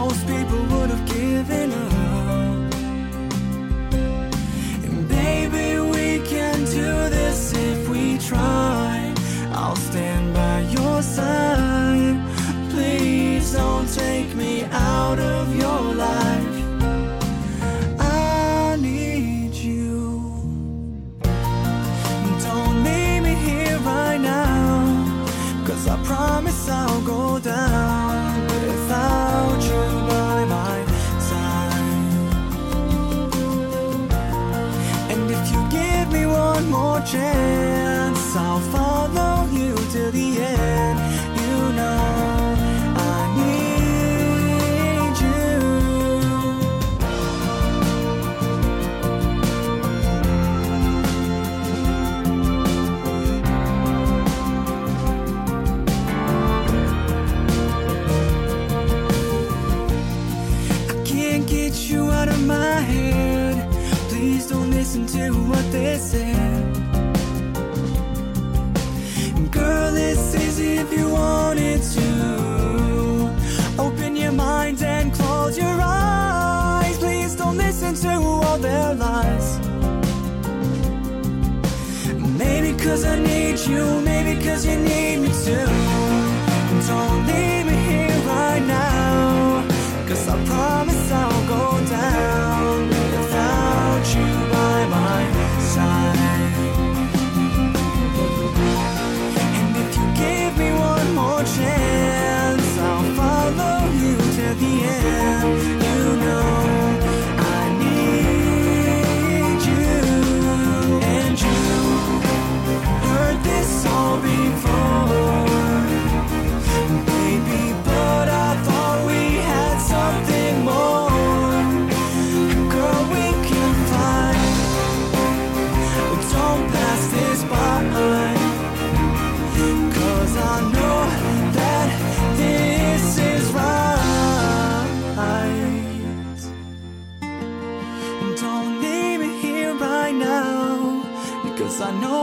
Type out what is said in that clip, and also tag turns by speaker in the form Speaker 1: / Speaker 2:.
Speaker 1: most people would have given up. And baby, we can do this if we try. I'll stand by your side. Please don't take me out of your life. I need you. Don't leave me here right now, 'cause I promise I'll go down without you by my side. And if you give me one more chance, I'll follow you to the end. You know I need you. I can't get you out of my head. Please don't listen to what they said. Girl, it's easy if you wanted to. Open your mind and close your eyes. Please don't listen to all their lies. Maybe 'cause I need you, maybe 'cause you need me too. Don't leave me here right now, 'cause I promise I'll go down without you by my side. Give me one more chance, I'll follow you to the end. You know I need you. And you heard this all before, baby, but I thought we had something more. Girl, we can fight, but don't pass this by. I know that this is right. Don't leave me here right now, because I know